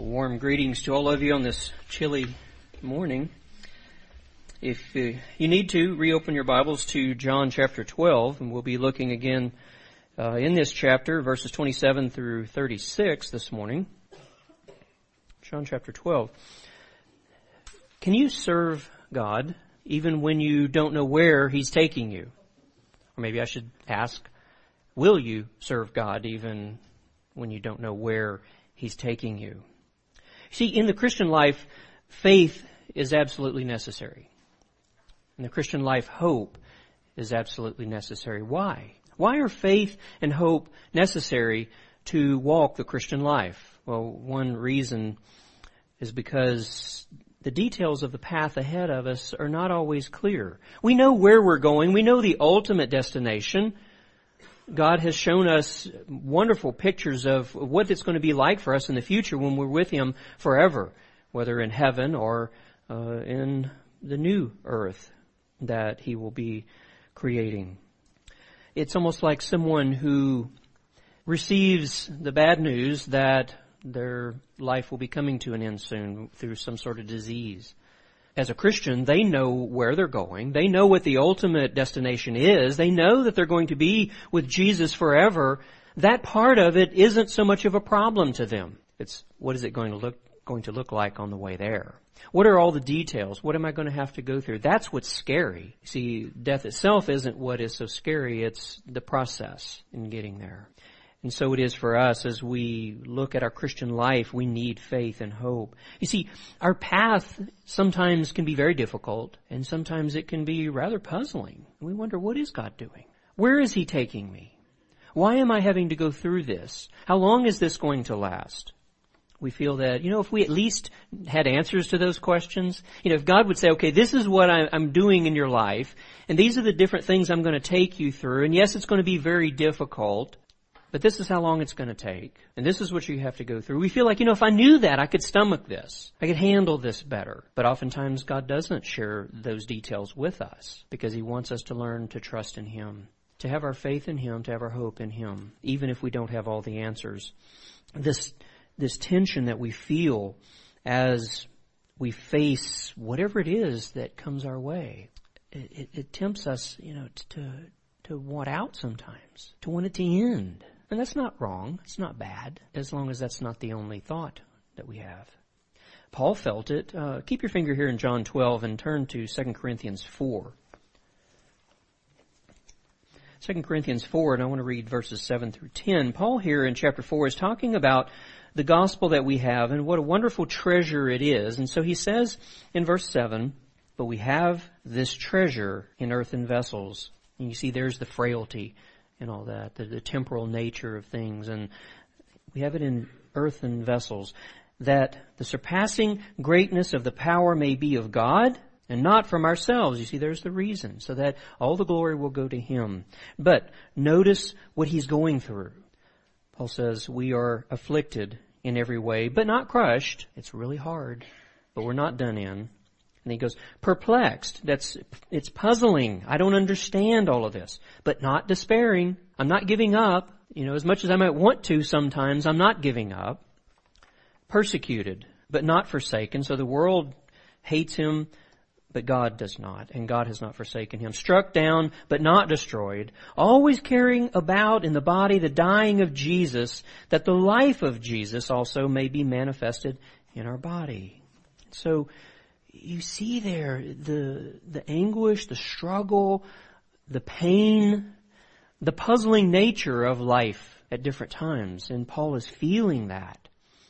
Warm greetings to all of you on this chilly morning. If you need to, reopen your Bibles to John chapter 12, and we'll be looking again in this chapter, verses 27 through 36 this morning. John chapter 12. Can you serve God even when you don't know where He's taking you? Or maybe I should ask, will you serve God even when you don't know where He's taking you? See, in the Christian life, faith is absolutely necessary. In the Christian life, hope is absolutely necessary. Why? Why are faith and hope necessary to walk the Christian life? Well, one reason is because the details of the path ahead of us are not always clear. We know where we're going. We know the ultimate destination. God has shown us wonderful pictures of what it's going to be like for us in the future when we're with Him forever, whether in heaven or in the new earth that He will be creating. It's almost like someone who receives the bad news that their life will be coming to an end soon through some sort of disease. As a Christian, they know where they're going. They know what the ultimate destination is. They know that they're going to be with Jesus forever. That part of it isn't so much of a problem to them. It's what is it going to look like on the way there? What are all the details? What am I going to have to go through? That's what's scary. See, death itself isn't what is so scary. It's the process in getting there. And so it is for us as we look at our Christian life, we need faith and hope. You see, our path sometimes can be very difficult, and sometimes it can be rather puzzling. We wonder, what is God doing? Where is He taking me? Why am I having to go through this? How long is this going to last? We feel that, if we at least had answers to those questions, if God would say, okay, this is what I'm doing in your life, and these are the different things I'm going to take you through, and yes, it's going to be very difficult, but this is how long it's going to take. And this is what you have to go through. We feel like, if I knew that, I could stomach this. I could handle this better. But oftentimes God doesn't share those details with us because He wants us to learn to trust in Him, to have our faith in Him, to have our hope in Him, even if we don't have all the answers. This tension that we feel as we face whatever it is that comes our way, it tempts us, to want out sometimes, to want it to end. And that's not wrong. It's not bad, as long as that's not the only thought that we have. Paul felt it. Keep your finger here in John 12 and turn to 2 Corinthians 4. 2 Corinthians 4, and I want to read verses 7 through 10. Paul here in chapter 4 is talking about the gospel that we have and what a wonderful treasure it is. And so he says in verse 7, "But we have this treasure in earthen vessels." And you see there's the frailty and all that, the temporal nature of things. And we have it in earthen vessels, that the surpassing greatness of the power may be of God and not from ourselves. You see, there's the reason, so that all the glory will go to Him. But notice what he's going through. Paul says, we are afflicted in every way, but not crushed. It's really hard, but we're not done in. And he goes, perplexed. It's puzzling. I don't understand all of this, but not despairing. I'm not giving up. As much as I might want to sometimes, I'm not giving up. Persecuted, but not forsaken. So the world hates him, but God does not. And God has not forsaken him. Struck down, but not destroyed. Always carrying about in the body the dying of Jesus, that the life of Jesus also may be manifested in our body. So you see there the anguish, the struggle, the pain, the puzzling nature of life at different times. And Paul is feeling that.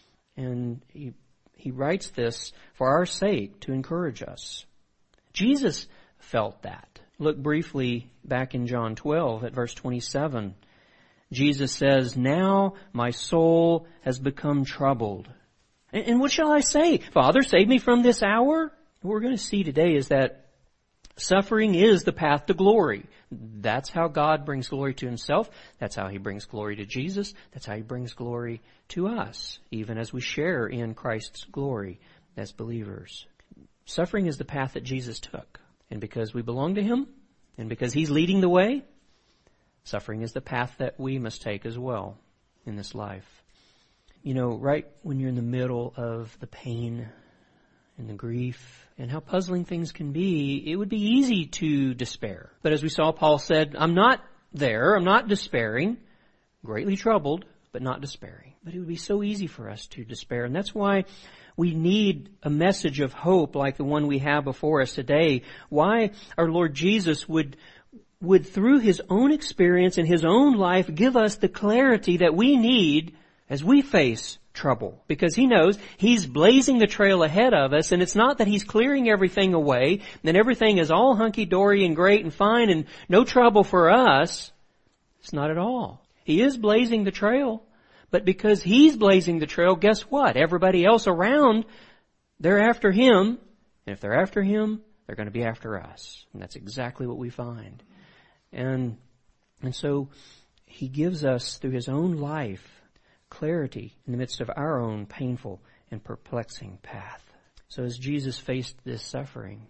And he writes this for our sake to encourage us. Jesus felt that. Look briefly back in John 12 at verse 27. Jesus says, "Now my soul has become troubled. And what shall I say? Father, save me from this hour?" What we're going to see today is that suffering is the path to glory. That's how God brings glory to Himself. That's how He brings glory to Jesus. That's how He brings glory to us, even as we share in Christ's glory as believers. Suffering is the path that Jesus took. And because we belong to Him, and because He's leading the way, suffering is the path that we must take as well in this life. right when you're in the middle of the pain and the grief and how puzzling things can be, it would be easy to despair. But as we saw, Paul said, I'm not there, I'm not despairing, greatly troubled, but not despairing. But it would be so easy for us to despair. And that's why we need a message of hope like the one we have before us today. Why our Lord Jesus would through His own experience and His own life give us the clarity that we need as we face trouble. Because He knows He's blazing the trail ahead of us, and it's not that He's clearing everything away and everything is all hunky-dory and great and fine and no trouble for us. It's not at all. He is blazing the trail, but because He's blazing the trail, guess what? Everybody else around, they're after Him, and if they're after Him, they're going to be after us. And that's exactly what we find. And so He gives us, through His own life, clarity in the midst of our own painful and perplexing path. So as Jesus faced this suffering,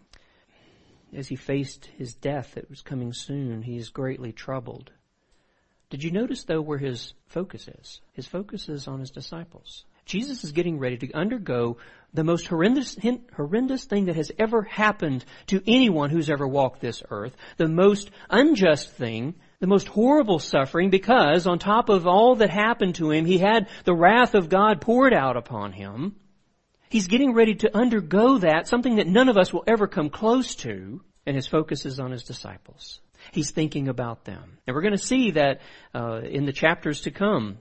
as He faced His death that was coming soon, He is greatly troubled. Did you notice, though, where His focus is? His focus is on His disciples. Jesus is getting ready to undergo the most horrendous thing that has ever happened to anyone who's ever walked this earth. The most unjust thing, the most horrible suffering, because on top of all that happened to Him, He had the wrath of God poured out upon Him. He's getting ready to undergo that, something that none of us will ever come close to, and His focus is on His disciples. He's thinking about them. And we're going to see that in the chapters to come,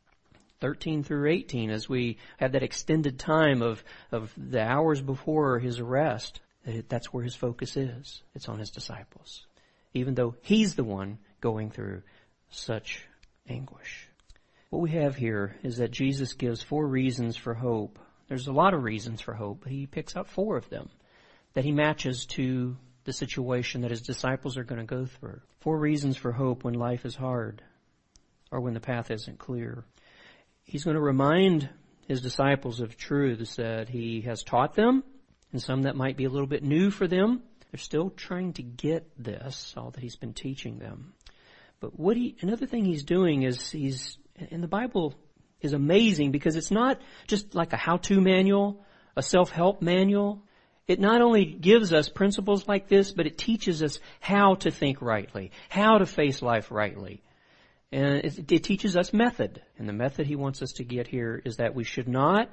13 through 18, as we have that extended time of the hours before His arrest, that's where His focus is. It's on His disciples, even though He's the one going through such anguish. What we have here is that Jesus gives 4 reasons for hope. There's a lot of reasons for hope, but He picks out 4 of them that He matches to the situation that His disciples are going to go through. 4 reasons for hope when life is hard or when the path isn't clear. He's going to remind His disciples of truths that He has taught them, and some that might be a little bit new for them. They're still trying to get this, all that He's been teaching them. But another thing He's doing is and the Bible is amazing because it's not just like a how-to manual, a self-help manual. It not only gives us principles like this, but it teaches us how to think rightly, how to face life rightly. And it teaches us method. And the method He wants us to get here is that we should not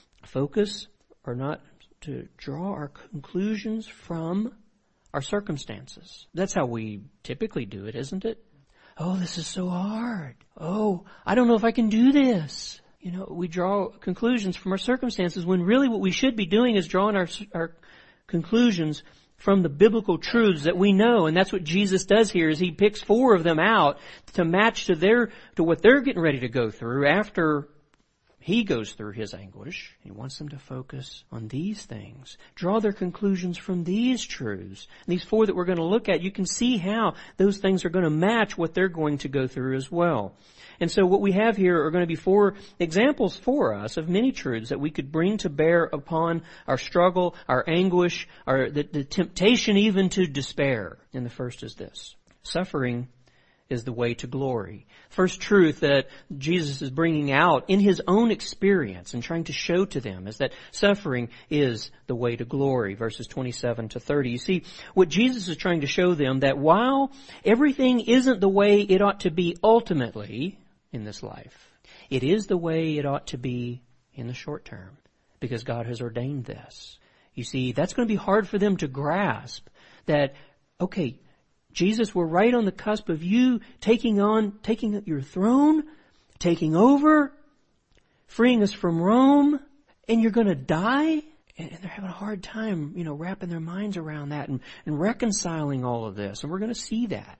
focus or not to draw our conclusions from our circumstances. That's how we typically do it, isn't it? Oh, this is so hard. Oh, I don't know if I can do this. We draw conclusions from our circumstances when really what we should be doing is drawing our conclusions from the biblical truths that we know. And that's what Jesus does here, is He picks 4 of them out to match to what they're getting ready to go through after He goes through His anguish. He wants them to focus on these things, draw their conclusions from these truths. And these 4 that we're going to look at, you can see how those things are going to match what they're going to go through as well. And so what we have here are going to be 4 examples for us of many truths that we could bring to bear upon our struggle, our anguish, the temptation even to despair. And the first is this: suffering is the way to glory. First truth that Jesus is bringing out in His own experience and trying to show to them is that suffering is the way to glory. Verses 27 to 30. You see, what Jesus is trying to show them, that while everything isn't the way it ought to be ultimately in this life, it is the way it ought to be in the short term, because God has ordained this. You see, that's going to be hard for them to grasp that, okay, Jesus, we're right on the cusp of You taking up Your throne, taking over, freeing us from Rome, and You're going to die? And they're having a hard time, wrapping their minds around that and reconciling all of this. And we're going to see that.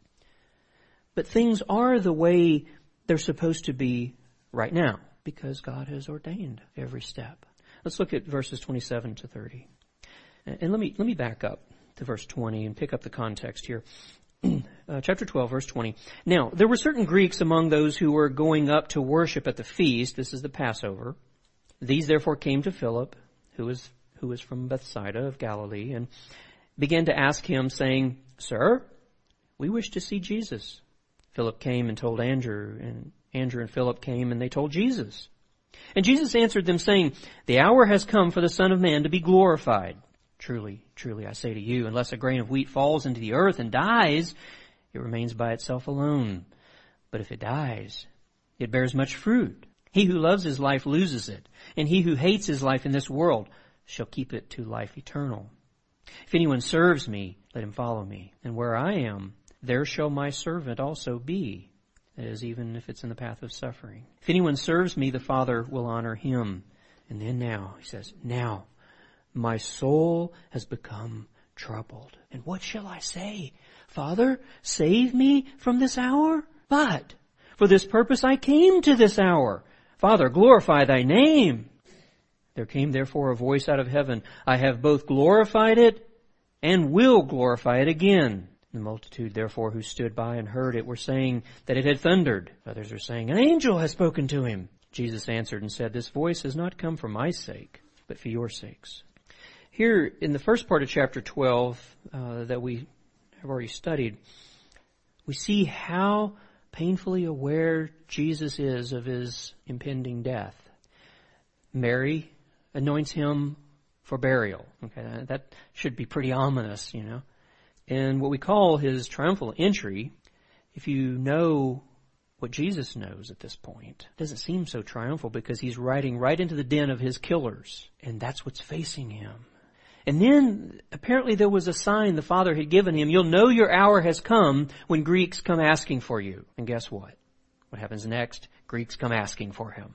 But things are the way they're supposed to be right now, because God has ordained every step. Let's look at verses 27 to 30. And let me back up to verse 20 and pick up the context here. Chapter 12, verse 20. Now, there were certain Greeks among those who were going up to worship at the feast. This is the Passover. These therefore came to Philip, who was from Bethsaida of Galilee, and began to ask him, saying, Sir, we wish to see Jesus. Philip came and told Andrew, and Andrew and Philip came and they told Jesus. And Jesus answered them, saying, The hour has come for the Son of Man to be glorified. Truly, truly, I say to you, unless a grain of wheat falls into the earth and dies, it remains by itself alone. But if it dies, it bears much fruit. He who loves his life loses it, and he who hates his life in this world shall keep it to life eternal. If anyone serves me, let him follow me. And where I am, there shall my servant also be. That is, even if it's in the path of suffering. If anyone serves me, the Father will honor him. And then now, he says, now my soul has become troubled. And what shall I say? Father, save me from this hour? But for this purpose I came to this hour. Father, glorify thy name. There came therefore a voice out of heaven, I have both glorified it and will glorify it again. The multitude therefore who stood by and heard it were saying that it had thundered. Others are saying, an angel has spoken to him. Jesus answered and said, this voice has not come for my sake, but for your sakes. Here in the first part of chapter 12 that we have already studied, we see how painfully aware Jesus is of his impending death. Mary anoints him for burial. Okay, that should be pretty ominous, you know. And what we call his triumphal entry, if you know what Jesus knows at this point, it doesn't seem so triumphal because he's riding right into the den of his killers. And that's what's facing him. And then apparently there was a sign the Father had given him. You'll know your hour has come when Greeks come asking for you. And guess what? What happens next? Greeks come asking for him.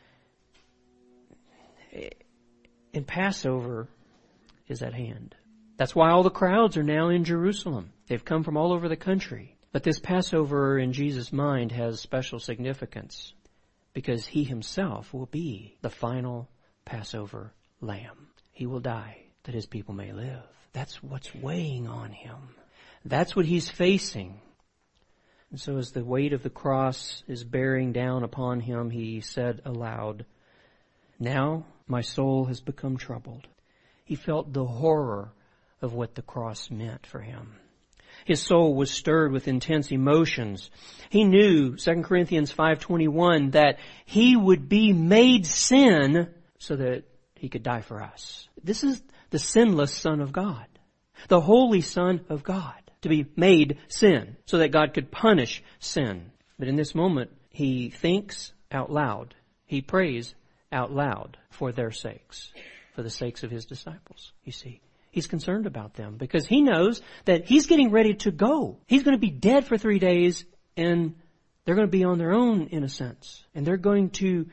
And Passover is at hand. That's why all the crowds are now in Jerusalem. They've come from all over the country. But this Passover in Jesus' mind has special significance because he himself will be the final Passover lamb. He will die that his people may live. That's what's weighing on him. That's what he's facing. And so as the weight of the cross is bearing down upon him, he said aloud, now my soul has become troubled. He felt the horror of what the cross meant for him. His soul was stirred with intense emotions. He knew, 2 Corinthians 5:21, that he would be made sin so that he could die for us. This is the sinless Son of God, the holy Son of God, to be made sin so that God could punish sin. But in this moment, he thinks out loud. He prays out loud for their sakes, for the sakes of his disciples, you see. He's concerned about them because he knows that he's getting ready to go. He's going to be dead for 3 days and they're going to be on their own in a sense. And they're going to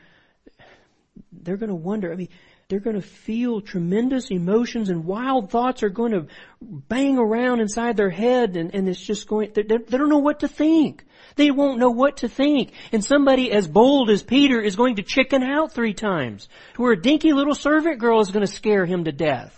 wonder, they're going to feel tremendous emotions and wild thoughts are going to bang around inside their head and it's just they don't know what to think. They won't know what to think. And somebody as bold as Peter is going to chicken out 3 times. Where a dinky little servant girl is going to scare him to death.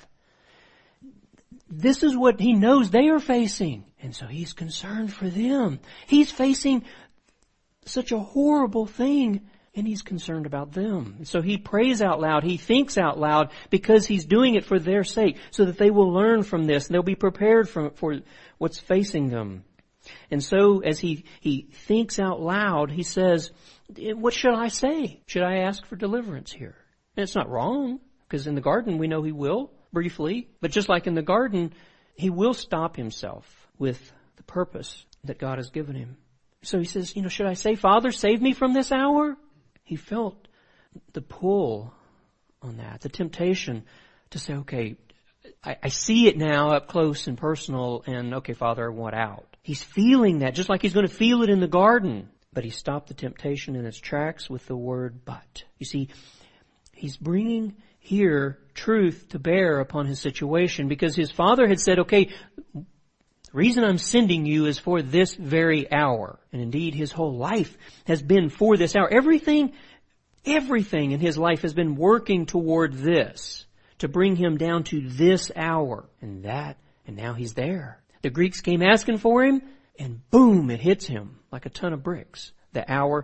This is what he knows they are facing. And so he's concerned for them. He's facing such a horrible thing and he's concerned about them. So he prays out loud. He thinks out loud because he's doing it for their sake so that they will learn from this and they'll be prepared for what's facing them. And so as he thinks out loud, he says, what should I say? Should I ask for deliverance here? And it's not wrong because in the garden we know he will. Briefly, but just like in the garden, he will stop himself with the purpose that God has given him. So he says, should I say, Father, save me from this hour? He felt the pull on that, the temptation to say, okay, I see it now up close and personal and okay, Father, I want out. He's feeling that just like he's going to feel it in the garden. But he stopped the temptation in its tracks with the word but. You see, he's bringing here truth to bear upon his situation because his Father had said, okay, the reason I'm sending you is for this very hour. And indeed, his whole life has been for this hour. Everything in his life has been working toward this, to bring him down to this hour. And now he's there. The Greeks came asking for him, and boom, it hits him like a ton of bricks. That hour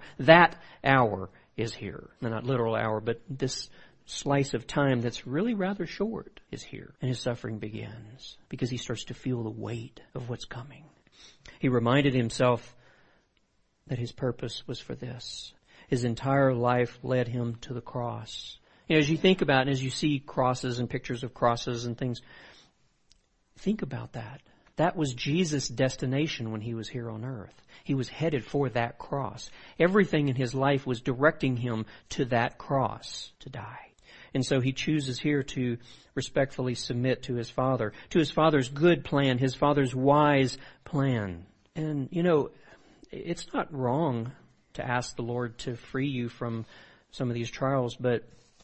is here. Not literal hour, but this slice of time that's really rather short is here. And his suffering begins because he starts to feel the weight of what's coming. He reminded himself that his purpose was for this. his entire life led him to the cross. As you think about it, and as you see crosses and pictures of crosses and things, think about that. That was Jesus' destination when he was here on earth. He was headed for that cross. Everything in his life was directing him to that cross, to die. And so he chooses here to respectfully submit to his Father's good plan, his Father's wise plan. And, it's not wrong to ask the Lord to free you from some of these trials, but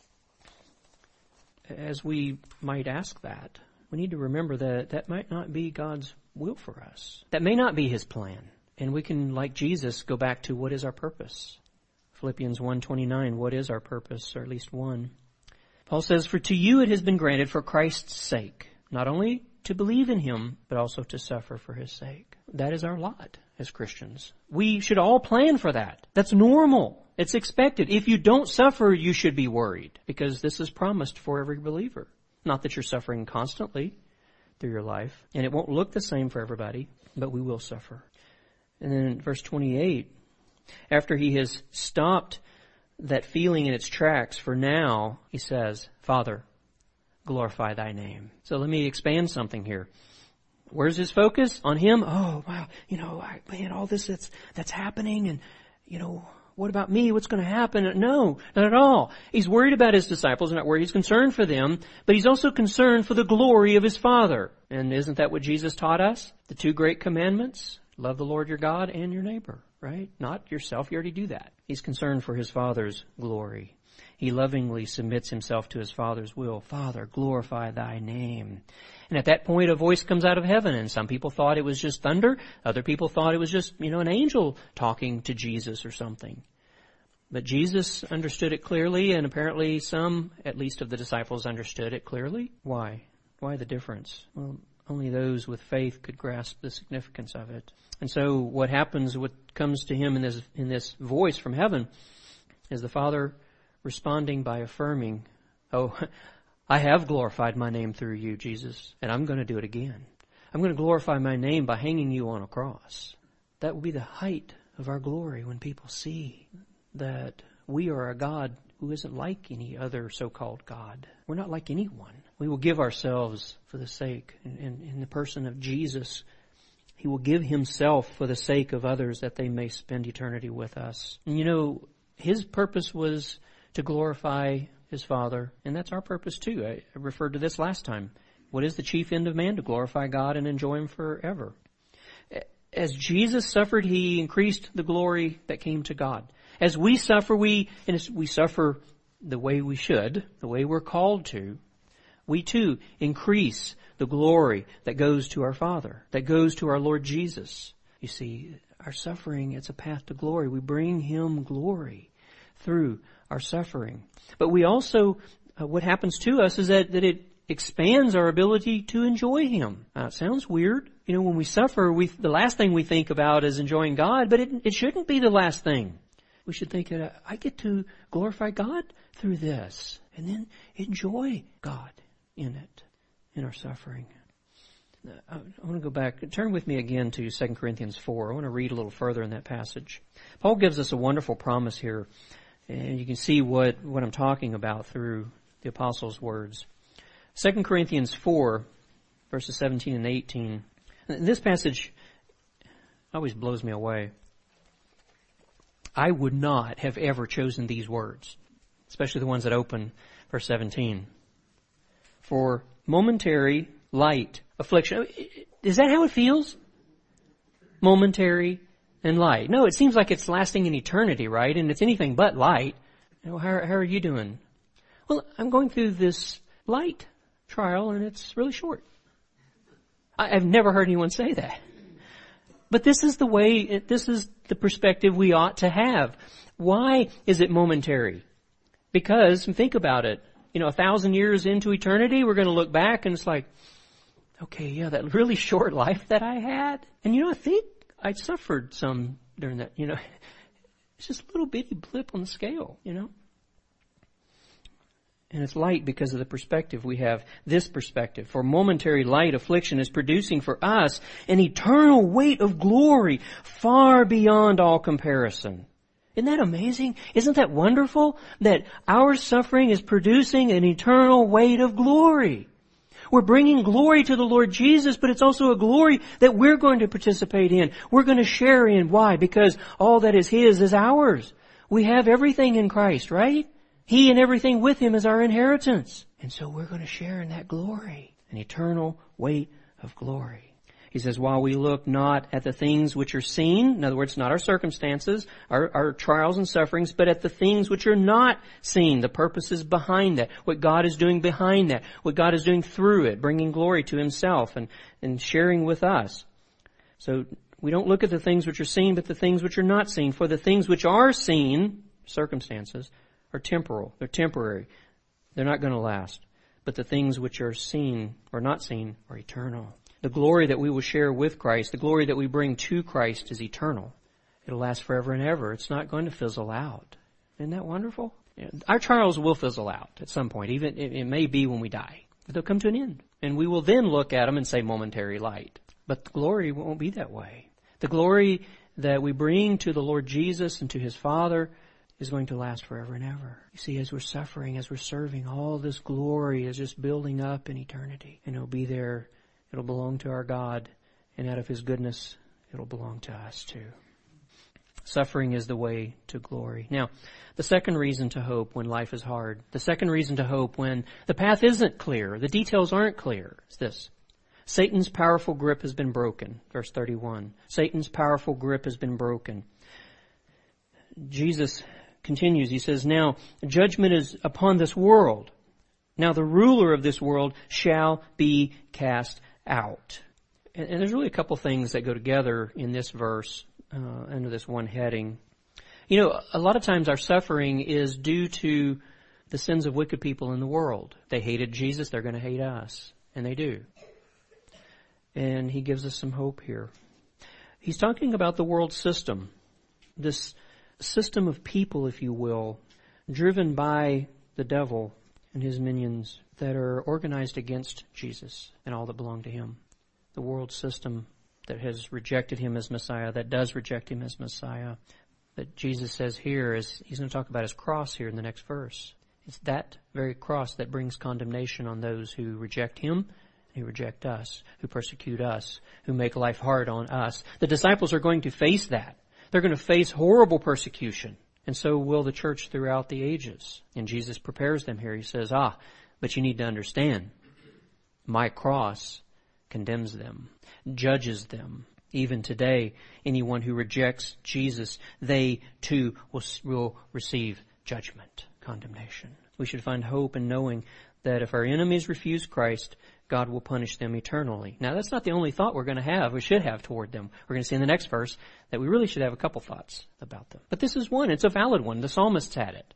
as we might ask that, we need to remember that that might not be God's will for us. That may not be his plan. And we can, like Jesus, go back to what is our purpose. Philippians 1:29, what is our purpose, or at least one? Paul says, "For to you it has been granted for Christ's sake, not only to believe in him, but also to suffer for his sake." That is our lot as Christians. We should all plan for that. That's normal. It's expected. If you don't suffer, you should be worried, because this is promised for every believer. Not that you're suffering constantly through your life, and it won't look the same for everybody, but we will suffer. And then in verse 28, after he has stopped that feeling in its tracks for now, he says, "Father, glorify thy name." So let me expand something here. Where's his focus? On him? Oh, wow, all this that's happening, and, what about me? What's going to happen? No, not at all. He's worried about his disciples, not worried. He's concerned for them, but he's also concerned for the glory of his Father. And isn't that what Jesus taught us? The two great commandments: love the Lord your God and your neighbor, right? Not yourself. You already do that. He's concerned for his Father's glory. He lovingly submits himself to his Father's will. "Father, glorify thy name." And at that point, a voice comes out of heaven, and some people thought it was just thunder. Other people thought it was just, an angel talking to Jesus or something. But Jesus understood it clearly, and apparently some, at least of the disciples, understood it clearly. Why? Why the difference? Well, only those with faith could grasp the significance of it. And so what happens, what comes to him in this voice from heaven, is the Father responding by affirming, "Oh, I have glorified my name through you, Jesus, and I'm going to do it again. I'm going to glorify my name by hanging you on a cross." That will be the height of our glory when people see that we are a God who isn't like any other so-called God. We're not like anyone. We will give ourselves for the sake, in the person of Jesus. He will give himself for the sake of others that they may spend eternity with us. And his purpose was to glorify his Father, and that's our purpose too. I referred to this last time. What is the chief end of man? To glorify God and enjoy him forever. As Jesus suffered, he increased the glory that came to God. As we suffer, we suffer the way we should, the way we're called to. We too increase the glory that goes to our Father, that goes to our Lord Jesus. You see, our suffering, it's a path to glory. We bring him glory through our suffering. But we also, what happens to us is that it expands our ability to enjoy him. Now, it sounds weird. When we suffer, the last thing we think about is enjoying God, but it shouldn't be the last thing. We should think that I get to glorify God through this, and then enjoy God in it, in our suffering. I want to go back. Turn with me again to 2 Corinthians 4. I want to read a little further in that passage. Paul gives us a wonderful promise here, and you can see what I'm talking about through the apostles' words. 2 Corinthians 4, verses 17 and 18. This passage always blows me away. I would not have ever chosen these words, especially the ones that open verse 17. For momentary light affliction. Is that how it feels? Momentary and light. No, it seems like it's lasting in eternity, right? And it's anything but light. How are you doing? Well, I'm going through this light trial, and it's really short. I've never heard anyone say that. But this is the perspective we ought to have. Why is it momentary? Because, think about it, 1,000 years into eternity, we're going to look back and it's like, okay, yeah, that really short life that I had. And I think I suffered some during that, it's just a little bitty blip on the scale, And it's light because of the perspective we have, this perspective. For momentary light affliction is producing for us an eternal weight of glory far beyond all comparison. Isn't that amazing? Isn't that wonderful? That our suffering is producing an eternal weight of glory. We're bringing glory to the Lord Jesus, but it's also a glory that we're going to participate in. We're going to share in. Why? Because all that is His is ours. We have everything in Christ, right? He and everything with Him is our inheritance. And so we're going to share in that glory, an eternal weight of glory. He says, while we look not at the things which are seen, in other words, not our circumstances, our trials and sufferings, but at the things which are not seen, the purposes behind that, what God is doing behind that, what God is doing through it, bringing glory to Himself and sharing with us. So we don't look at the things which are seen, but the things which are not seen. For the things which are seen, circumstances, are temporal. They're temporary. They're not going to last. But the things which are seen or not seen are eternal. The glory that we will share with Christ, the glory that we bring to Christ is eternal. It'll last forever and ever. It's not going to fizzle out. Isn't that wonderful? Our trials will fizzle out at some point. Even it may be when we die. But they'll come to an end. And we will then look at them and say momentary light. But the glory won't be that way. The glory that we bring to the Lord Jesus and to His Father is going to last forever and ever. You see, as we're suffering, as we're serving, all this glory is just building up in eternity. And it'll be there. It'll belong to our God, and out of His goodness, it'll belong to us too. Suffering is the way to glory. Now, the second reason to hope when life is hard, the second reason to hope when the path isn't clear, the details aren't clear, is this. Satan's powerful grip has been broken. Verse 31. Satan's powerful grip has been broken. Jesus continues. He says, now judgment is upon this world. Now the ruler of this world shall be cast out. And there's really a couple things that go together in this verse under this one heading. You know, a lot of times our suffering is due to the sins of wicked people in the world. They hated Jesus, they're going to hate us. And they do. And He gives us some hope here. He's talking about the world system. This system of people, if you will, driven by the devil and his minions that are organized against Jesus and all that belong to Him. The world system that has rejected Him as Messiah, that does reject Him as Messiah. That Jesus says here is, He's going to talk about His cross here in the next verse. It's that very cross that brings condemnation on those who reject Him, who reject us, who persecute us, who make life hard on us. The disciples are going to face that. They're going to face horrible persecution. And so will the church throughout the ages. And Jesus prepares them here. He says, but you need to understand, my cross condemns them, judges them. Even today, anyone who rejects Jesus, they too will receive judgment, condemnation. We should find hope in knowing that if our enemies refuse Christ, God will punish them eternally. Now, that's not the only thought we're going to have, we should have toward them. We're going to see in the next verse that we really should have a couple thoughts about them. But this is one. It's a valid one. The psalmists had it.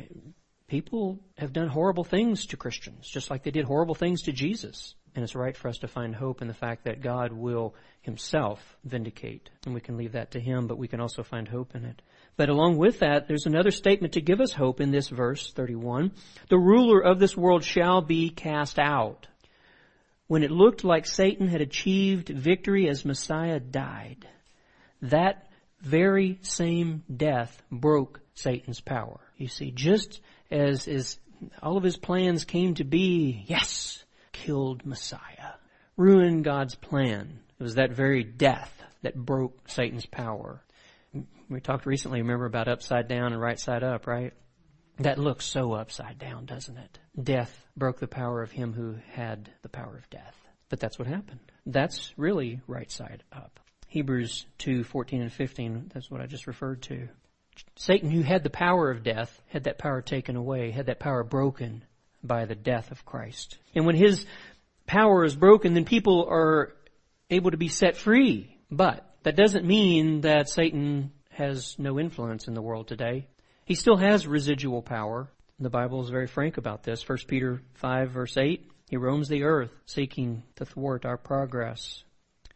People have done horrible things to Christians, just like they did horrible things to Jesus. And it's right for us to find hope in the fact that God will Himself vindicate. And we can leave that to Him, but we can also find hope in it. But along with that, there's another statement to give us hope in this verse 31. The ruler of this world shall be cast out. When it looked like Satan had achieved victory as Messiah died, that very same death broke Satan's power. You see, just as all of his plans came to be, killed Messiah, ruined God's plan. It was that very death that broke Satan's power. We talked recently, remember, about upside down and right side up, right? That looks so upside down, doesn't it? Death broke the power of him who had the power of death. But that's what happened. That's really right side up. Hebrews 2:14 and 15, that's what I just referred to. Satan, who had the power of death, had that power taken away, had that power broken by the death of Christ. And when his power is broken, then people are able to be set free. But that doesn't mean that Satan has no influence in the world today. He still has residual power. The Bible is very frank about this. 1 Peter 5 verse 8, he roams the earth seeking to thwart our progress.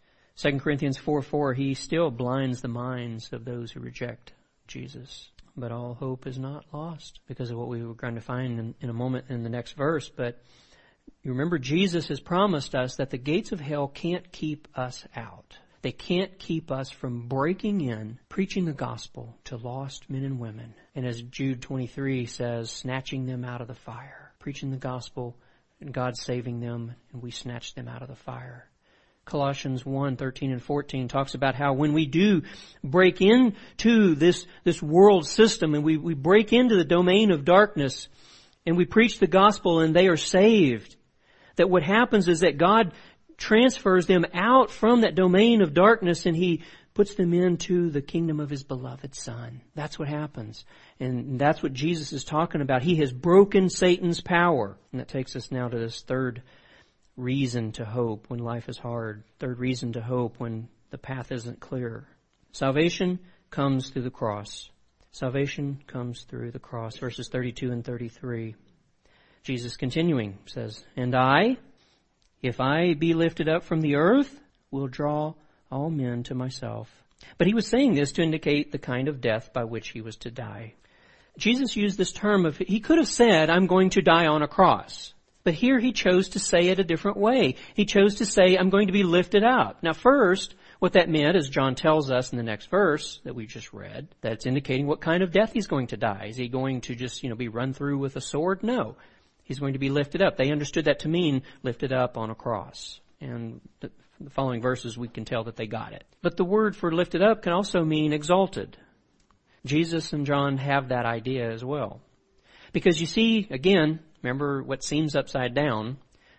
2 Corinthians 4:4, he still blinds the minds of those who reject Jesus. But all hope is not lost because of what we were going to find in a moment in the next verse. But you remember, Jesus has promised us that the gates of hell can't keep us out. They can't keep us from breaking in, preaching the gospel to lost men and women. And as Jude 23 says, snatching them out of the fire. Preaching the gospel and God saving them, and we snatch them out of the fire. Colossians 1:13 and 14 talks about how when we do break into this world system and we break into the domain of darkness and we preach the gospel and they are saved, that what happens is that God transfers them out from that domain of darkness and He puts them into the kingdom of His beloved Son. That's what happens. And that's what Jesus is talking about. He has broken Satan's power. And that takes us now to this third reason to hope when life is hard. Third reason to hope when the path isn't clear. Salvation comes through the cross. Salvation comes through the cross. Verses 32 and 33. Jesus continuing says, "And I, if I be lifted up from the earth, will draw all men to myself." But He was saying this to indicate the kind of death by which He was to die. Jesus used this term of, He could have said, "I'm going to die on a cross." But here He chose to say it a different way. He chose to say, "I'm going to be lifted up." Now first, what that meant, as John tells us in the next verse that we just read, that's indicating what kind of death He's going to die. Is He going to just, be run through with a sword? No. He's going to be lifted up. They understood that to mean lifted up on a cross. And the following verses we can tell that they got it. But the word for lifted up can also mean exalted. Jesus and John have that idea as well. Because you see, again, remember what seems upside down,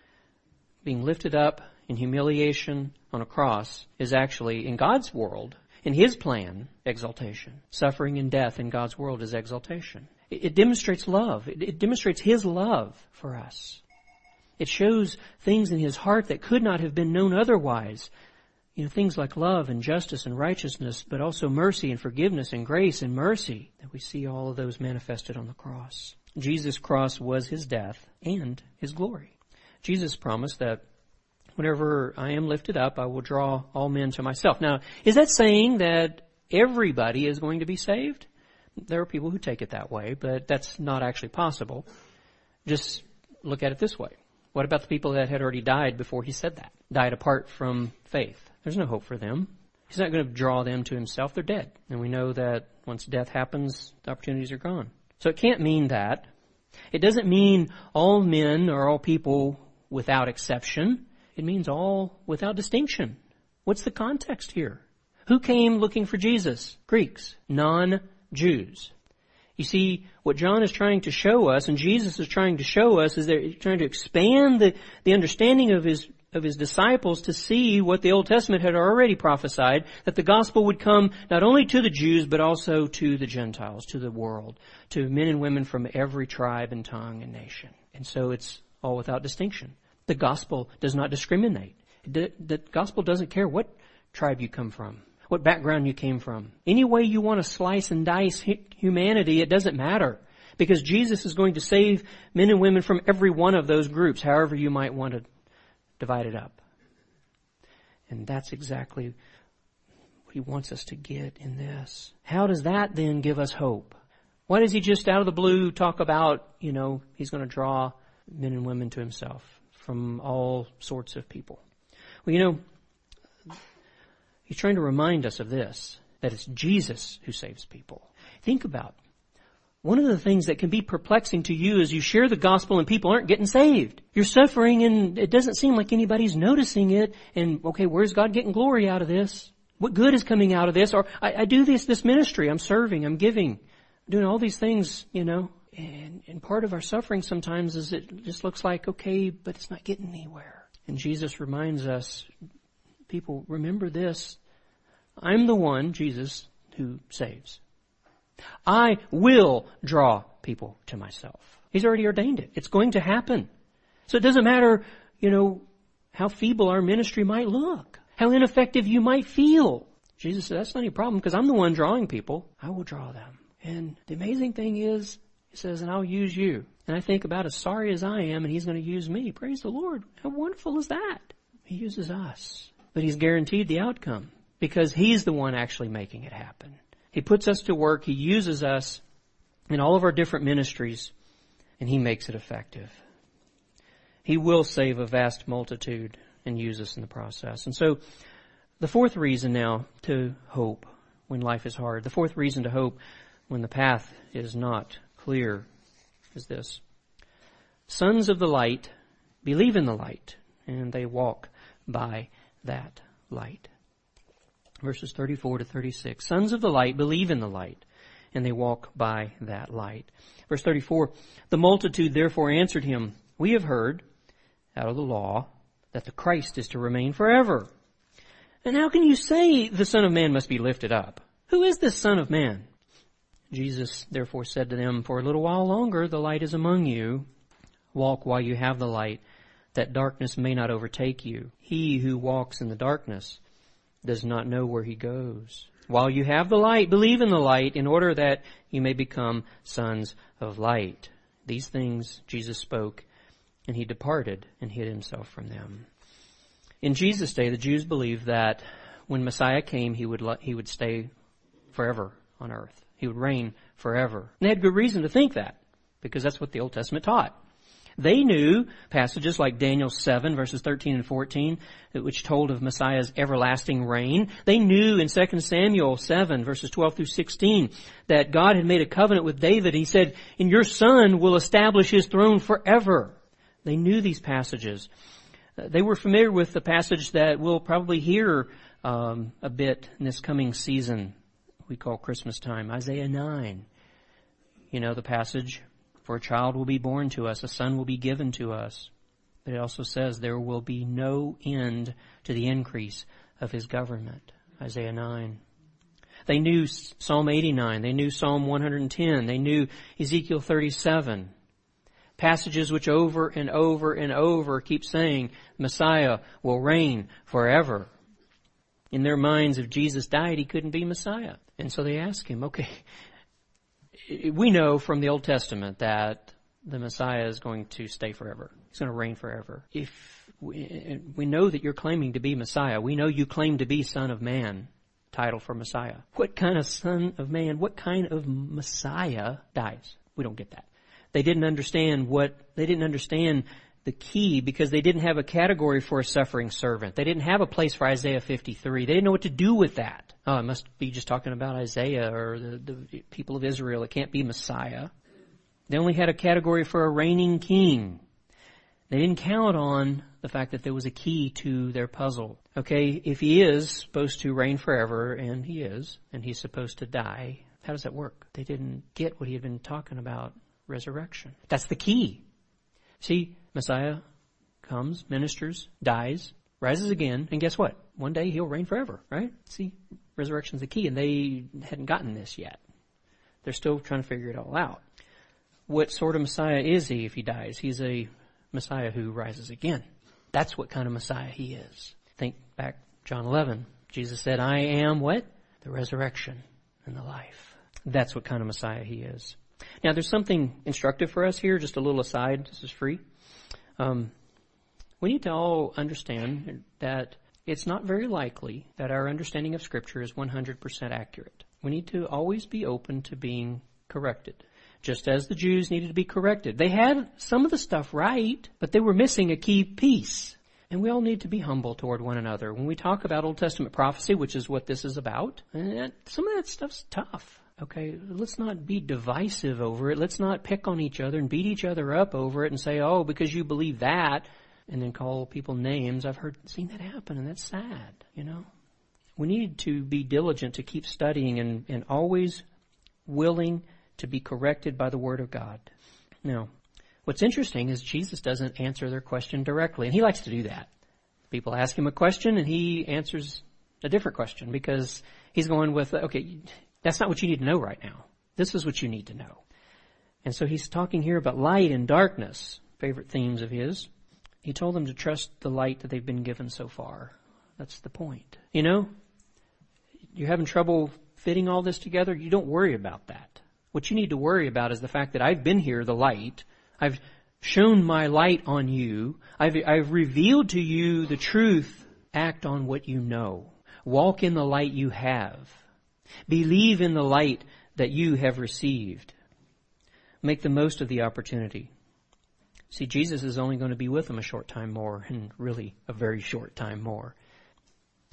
being lifted up in humiliation on a cross is actually, in God's world, in His plan, exaltation. Suffering and death in God's world is exaltation. It demonstrates love. It demonstrates His love for us. It shows things in His heart that could not have been known otherwise. Things like love and justice and righteousness, but also mercy and forgiveness and grace and mercy, that we see all of those manifested on the cross. Jesus' cross was His death and His glory. Jesus promised that whenever I am lifted up, I will draw all men to myself. Now, is that saying that everybody is going to be saved? There are people who take it that way, but that's not actually possible. Just look at it this way. What about the people that had already died before He said that? Died apart from faith. There's no hope for them. He's not going to draw them to Himself. They're dead. And we know that once death happens, the opportunities are gone. So it can't mean that. It doesn't mean all men or all people without exception. It means all without distinction. What's the context here? Who came looking for Jesus? Greeks, non-Jews. You see, what John is trying to show us, and Jesus is trying to show us, is that He's trying to expand the understanding of His disciples to see what the Old Testament had already prophesied, that the gospel would come not only to the Jews, but also to the Gentiles, to the world, to men and women from every tribe and tongue and nation. And so it's all without distinction. The gospel does not discriminate. The gospel doesn't care what tribe you come from, what background you came from. Any way you want to slice and dice humanity, it doesn't matter. Because Jesus is going to save men and women from every one of those groups, however you might want to divide it up. And that's exactly what He wants us to get in this. How does that then give us hope? Why does He just out of the blue talk about, He's going to draw men and women to Himself from all sorts of people? Well, He's trying to remind us of this, that it's Jesus who saves people. Think about it. One of the things that can be perplexing to you is you share the gospel and people aren't getting saved. You're suffering and it doesn't seem like anybody's noticing it. And okay, where's God getting glory out of this? What good is coming out of this? Or I do this ministry. I'm serving. I'm giving. I'm doing all these things, And part of our suffering sometimes is it just looks like, okay, but it's not getting anywhere. And Jesus reminds us, people, remember this. I'm the one, Jesus, who saves. I will draw people to myself. He's already ordained it. It's going to happen. So it doesn't matter, how feeble our ministry might look, how ineffective you might feel. Jesus said, that's not any problem because I'm the one drawing people. I will draw them. And the amazing thing is, He says, and I'll use you. And I think about as sorry as I am and He's going to use me. Praise the Lord. How wonderful is that? He uses us. But He's guaranteed the outcome because He's the one actually making it happen. He puts us to work. He uses us in all of our different ministries, and He makes it effective. He will save a vast multitude and use us in the process. And so The fourth reason now to hope when life is hard, the fourth reason to hope when the path is not clear is this. Sons of the light believe in the light, and they walk by that light. Verses 34 to 36. Sons of the light believe in the light, and they walk by that light. Verse 34, the multitude therefore answered him, we have heard out of the law that the Christ is to remain forever. And how can you say the Son of Man must be lifted up? Who is this Son of Man? Jesus therefore said to them, for a little while longer the light is among you. Walk while you have the light, that darkness may not overtake you. He who walks in the darkness does not know where he goes. While you have the light, believe in the light, in order that you may become sons of light. These things Jesus spoke, and he departed and hid himself from them. In Jesus' day, the Jews believed that when Messiah came, he would stay forever on earth. He would reign forever. And they had good reason to think that, because that's what the Old Testament taught. They knew passages like Daniel 7, verses 13 and 14, which told of Messiah's everlasting reign. They knew in 2 Samuel 7, verses 12 through 16, that God had made a covenant with David. He said, and your son will establish his throne forever. They knew these passages. They were familiar with the passage that we'll probably hear a bit in this coming season we call Christmas time, Isaiah 9. You know the passage, for a child will be born to us, a son will be given to us. But it also says there will be no end to the increase of his government, Isaiah 9. They knew Psalm 89, they knew Psalm 110, they knew Ezekiel 37. Passages which over and over and over keep saying Messiah will reign forever. In their minds, if Jesus died, he couldn't be Messiah. And so they ask him, okay, we know from the Old Testament that the Messiah is going to stay forever. He's going to reign forever. If we know that you're claiming to be Messiah, we know you claim to be Son of Man, title for Messiah. What kind of Son of Man, what kind of Messiah dies? We don't get that. They didn't understand the key because they didn't have a category for a suffering servant. They didn't have a place for Isaiah 53. They didn't know what to do with that. Oh, it must be just talking about Isaiah or the people of Israel. It can't be Messiah. They only had a category for a reigning king. They didn't count on the fact that there was a key to their puzzle. Okay, if he is supposed to reign forever, and he is, and he's supposed to die, how does that work? They didn't get what he had been talking about. Resurrection. That's the key. See, Messiah comes, ministers, dies, rises again, and guess what? One day he'll reign forever, right? See, resurrection's the key, and they hadn't gotten this yet. They're still trying to figure it all out. What sort of Messiah is he if he dies? He's a Messiah who rises again. That's what kind of Messiah he is. Think back, John 11. Jesus said, I am what? The resurrection and the life. That's what kind of Messiah he is. Now, there's something instructive for us here, just a little aside. This is free. We need to all understand that it's not very likely that our understanding of Scripture is 100% accurate. We need to always be open to being corrected, just as the Jews needed to be corrected. They had some of the stuff right, but they were missing a key piece. And we all need to be humble toward one another. When we talk about Old Testament prophecy, which is what this is about, some of that stuff's tough. Okay, let's not be divisive over it. Let's not pick on each other and beat each other up over it and say, oh, because you believe that, and then call people names. I've seen that happen, and that's sad, you know. We need to be diligent to keep studying and always willing to be corrected by the Word of God. Now, what's interesting is Jesus doesn't answer their question directly, and he likes to do that. People ask him a question, and he answers a different question because he's going with, okay, that's not what you need to know right now. This is what you need to know. And so he's talking here about light and darkness, favorite themes of his. He told them to trust the light that they've been given so far. That's the point. You know, you're having trouble fitting all this together. You don't worry about that. What you need to worry about is the fact that I've been here, the light. I've shown my light on you. I've revealed to you the truth. Act on what you know. Walk in the light you have. Believe in the light that you have received. Make the most of the opportunity. See, Jesus is only going to be with them a short time more, and really a very short time more.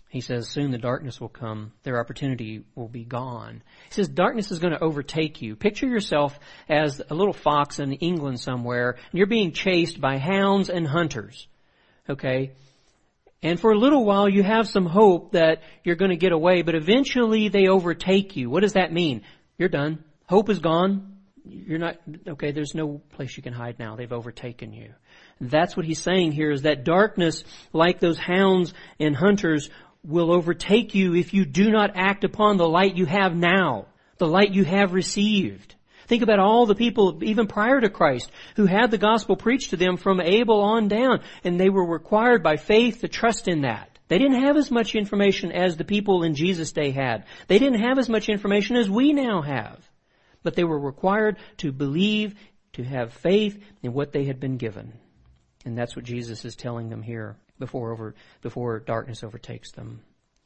He says, soon the darkness will come. Their opportunity will be gone. He says, darkness is going to overtake you. Picture yourself as a little fox in England somewhere, and you're being chased by hounds and hunters. Okay? And for a little while you have some hope that you're going to get away, but eventually they overtake you. What does that mean? You're done. Hope is gone. You're not, okay, there's no place you can hide now. They've overtaken you. That's what he's saying here, is that darkness, like those hounds and hunters, will overtake you if you do not act upon the light you have now, the light you have received. Think about all the people, even prior to Christ, who had the gospel preached to them from Abel on down, and they were required by faith to trust in that. They didn't have as much information as the people in Jesus' day had. They didn't have as much information as we now have. But they were required to believe, to have faith in what they had been given. And that's what Jesus is telling them here before darkness overtakes them.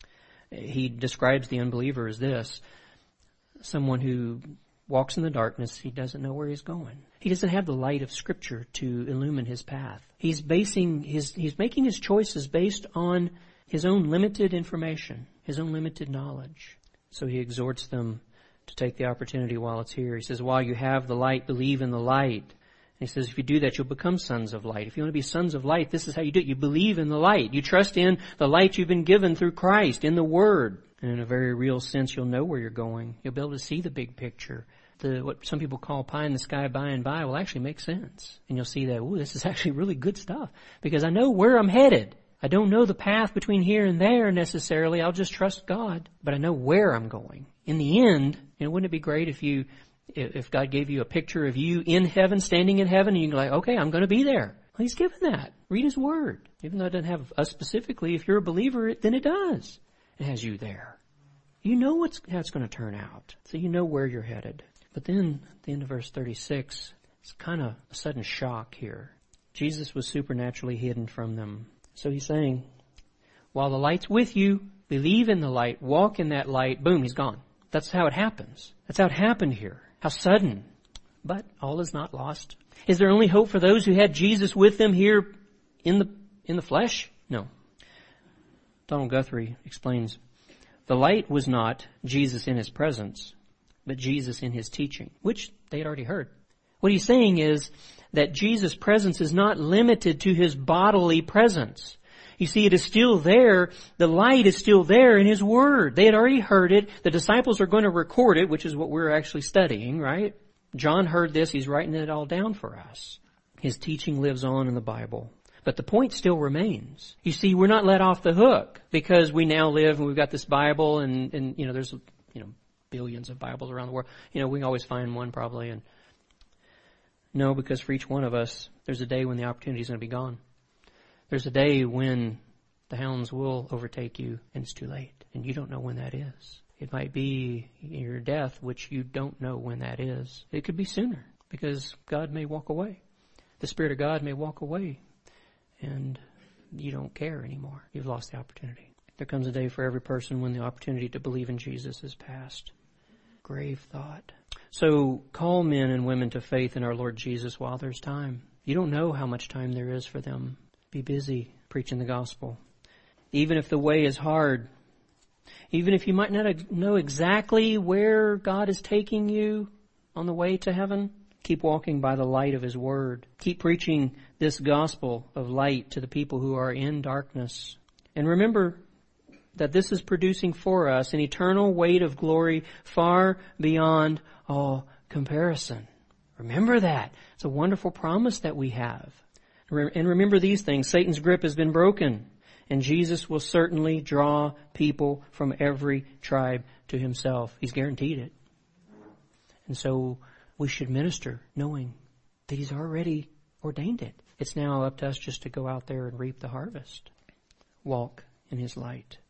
He describes the unbeliever as this: someone who walks in the darkness, he doesn't know where he's going. He doesn't have the light of Scripture to illumine his path. He's making his choices based on his own limited information, his own limited knowledge. So he exhorts them to take the opportunity while it's here. He says, while you have the light, believe in the light. He says, if you do that, you'll become sons of light. If you want to be sons of light, this is how you do it. You believe in the light. You trust in the light you've been given through Christ, in the Word. And in a very real sense, you'll know where you're going. You'll be able to see the big picture. What some people call pie in the sky by and by will actually make sense. And you'll see that, ooh, this is actually really good stuff. Because I know where I'm headed. I don't know the path between here and there necessarily. I'll just trust God. But I know where I'm going. In the end, wouldn't it be great if God gave you a picture of you in heaven, standing in heaven, and you can go like, okay, I'm going to be there. Well, He's given that. Read His Word. Even though it doesn't have us specifically, if you're a believer, then it does. It has you there. You know how it's going to turn out. So you know where you're headed. But then, at the end of verse 36, it's kind of a sudden shock here. Jesus was supernaturally hidden from them. So He's saying, while the light's with you, believe in the light, walk in that light, boom, He's gone. That's how it happens. That's how it happened here. How sudden. But all is not lost. Is there only hope for those who had Jesus with them here in the flesh? No. Donald Guthrie explains, the light was not Jesus in His presence, but Jesus in His teaching, which they had already heard. What he's saying is that Jesus' presence is not limited to His bodily presence. You see, it is still there. The light is still there in His Word. They had already heard it. The disciples are going to record it, which is what we're actually studying, right? John heard this. He's writing it all down for us. His teaching lives on in the Bible. But the point still remains. You see, we're not let off the hook because we now live and we've got this Bible and there's, billions of Bibles around the world. We can always find one probably. And no, because for each one of us, there's a day when the opportunity is going to be gone. There's a day when the hounds will overtake you and it's too late. And you don't know when that is. It might be your death, which you don't know when that is. It could be sooner because God may walk away. The Spirit of God may walk away and you don't care anymore. You've lost the opportunity. There comes a day for every person when the opportunity to believe in Jesus is past. Grave thought. So call men and women to faith in our Lord Jesus while there's time. You don't know how much time there is for them. Be busy preaching the gospel. Even if the way is hard, even if you might not know exactly where God is taking you on the way to heaven, keep walking by the light of His Word. Keep preaching this gospel of light to the people who are in darkness. And remember that this is producing for us an eternal weight of glory far beyond all comparison. Remember that. It's a wonderful promise that we have. And remember these things. Satan's grip has been broken, and Jesus will certainly draw people from every tribe to Himself. He's guaranteed it. And so we should minister knowing that He's already ordained it. It's now up to us just to go out there and reap the harvest. Walk in His light.